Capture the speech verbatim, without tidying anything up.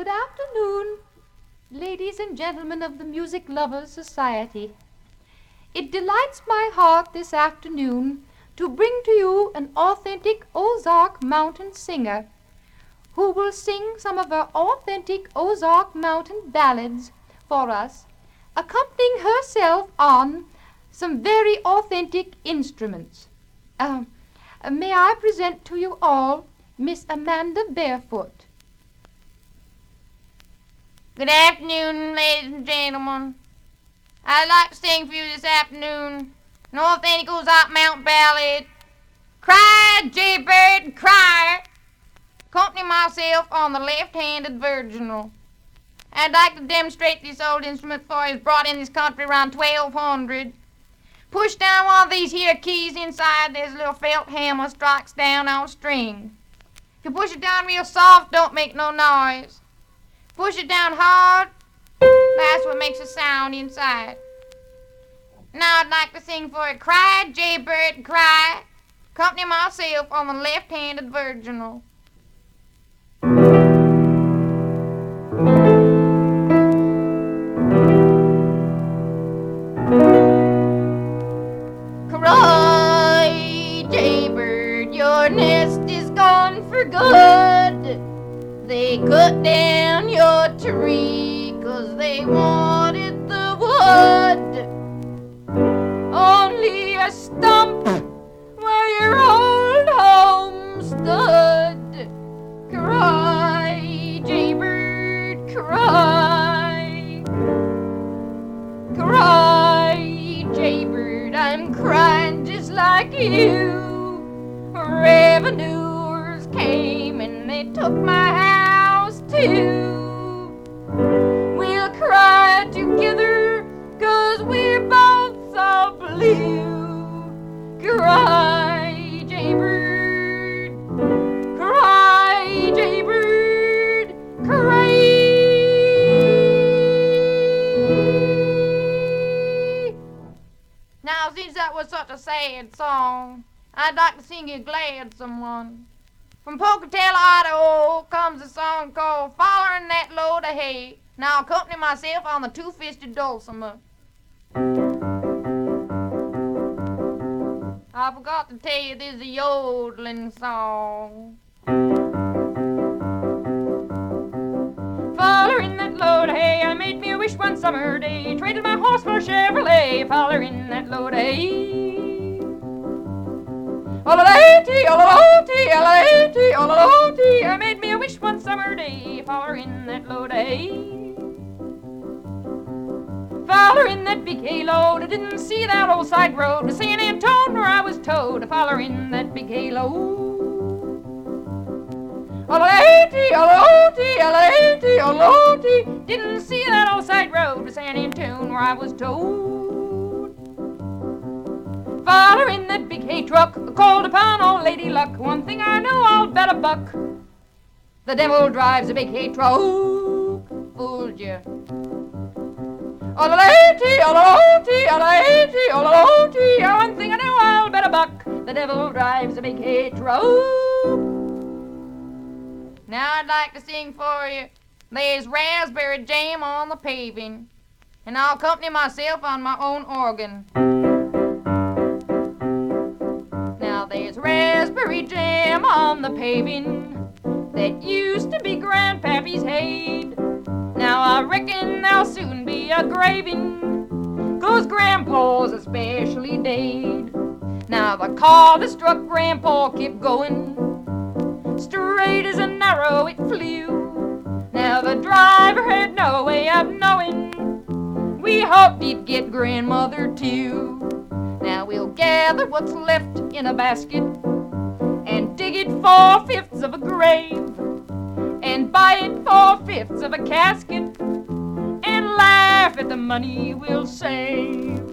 Good afternoon, ladies and gentlemen of the Music Lovers Society. It delights my heart this afternoon to bring to you an authentic Ozark Mountain singer who will sing some of her authentic Ozark Mountain ballads for us, accompanying herself on some very authentic instruments. Uh, may I present to you all Miss Amanda Barefoot. Good afternoon, ladies and gentlemen. I'd like to sing for you this afternoon an authentic Ozark Mountain ballad, Cry, Jaybird, Cry, accompanying myself on the left-handed virginal. I'd like to demonstrate this old instrument for you. It was brought in this country around twelve hundred. Push down one of these here keys inside, there's a little felt hammer strikes down on a string. If you push it down real soft, don't make no noise. Push it down hard, that's what makes a sound inside. Now I'd like to sing for you, Cry, Jaybird, Cry, accompany myself on the left-handed virginal. Cry, Jaybird, your nest is gone for good. They cut down your tree 'cause they wanted the wood. Only a stump where your old home stood. Cry, Jaybird, cry. Cry, Jaybird, I'm crying just like you. Revenuers came and they took my house too. We'll cry together 'cause we're both so blue. Cry, Jaybird, cry, Jaybird, cry. Now, since that was such a sad song, I'd like to sing you glad someone. From Pocatello, Idaho, comes a song called Following That Load of Hay. Now I'll accompany myself on the two-fisted dulcimer. I forgot to tell you this is a yodeling song. Following that load of hay, I made me a wish one summer day. Traded my horse for a Chevrolet, following that load of hay. Olalati, olalati, olalati, olalati, I made me a wish one summer day, following that load of hay. Following that big hay load, I didn't see that old side road to San Antonio where I was towed, following that big hay load. Olalati, olalati, olalati, olalati, didn't see that old side road to San Antonio where I was towed. Following that big hay truck, called upon old Lady Luck. One thing I know, I'll bet a buck. The devil drives a big hay truck. Fooled you. Olalati, olalati, olalati, olalati. One thing I know, I'll bet a buck. The devil drives a big hay truck. Now I'd like to sing for you. There's raspberry jam on the paving, and I'll accompany myself on my own organ. There's raspberry jam on the paving that used to be Grandpappy's hay. Now I reckon there'll soon be a graving, 'cause Grandpa's especially dead. Now the car that struck Grandpa kept going, straight as an arrow it flew. Now the driver had no way of knowing, we hoped he'd get Grandmother too. Now we'll gather what's left in a basket and dig it four-fifths of a grave and buy it four-fifths of a casket and laugh at the money we'll save.